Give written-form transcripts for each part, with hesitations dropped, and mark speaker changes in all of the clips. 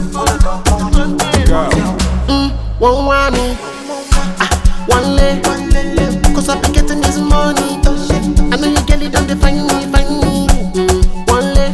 Speaker 1: One want me, one leg. Cause I be getting this money. I know you get it, don't define me, find me. One leg,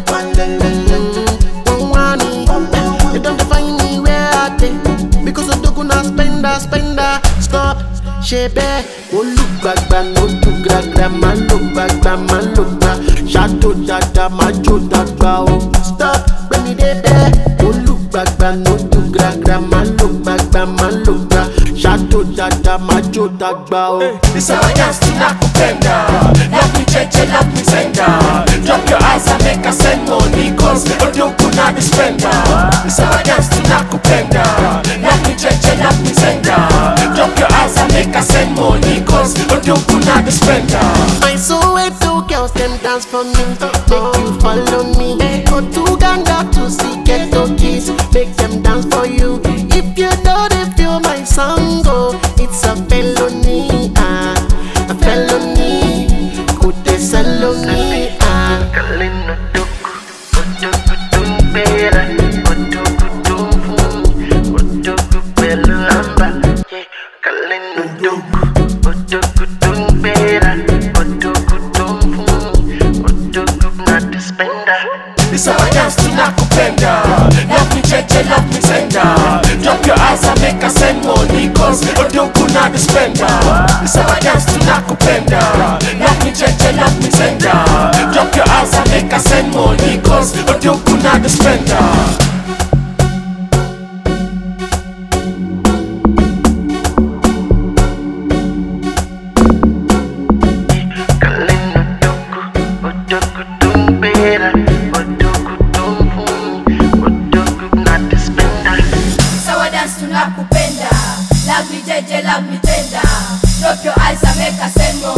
Speaker 1: one want me. You don't define me where I dey. Because I don't gonna spender. Stop, shebe. Oh look back, no do gra, man look back, man look back. Shadow dada, majo dada. Oh stop, when me dey there. Oh look back, no do gra, man look back, man look back. Shadow dada, majo dada. Oh.
Speaker 2: This how I dance to nakupenda. Love me cheche, love me sender. Drop your eyes and make us send money. Cause Odoku na the spender. This how I dance to nakupenda. Love me cheche, love me sender. Drop your eyes and make us send money. Cause Odoku na the spender.
Speaker 1: I saw where two girls them dance for me. Make you follow me. Go to Ganga to see ghetto kids. Make them dance for you. If you know they feel my song, oh, it's a felony, a felony. Could they sell me, Kalina Doku, Odoku Tumbera, Odoku Tumfu, Odoku Belamba, Kalina Doku, Odoku Tumbera, Odoku Tumfu, Odoku not the spender.
Speaker 2: This how I dance to nakupenda. Love me cheche, love me sender. Drop your eyes and make us send money. Cause Odoku na the spender. This how I dance to nakupenda. Love me cheche, love me sender. Drop your eyes and make us send money. Cause Odoku na the spender.
Speaker 3: Nakupenda, love me jeje, love me tender. Drop your eyes and make us send more.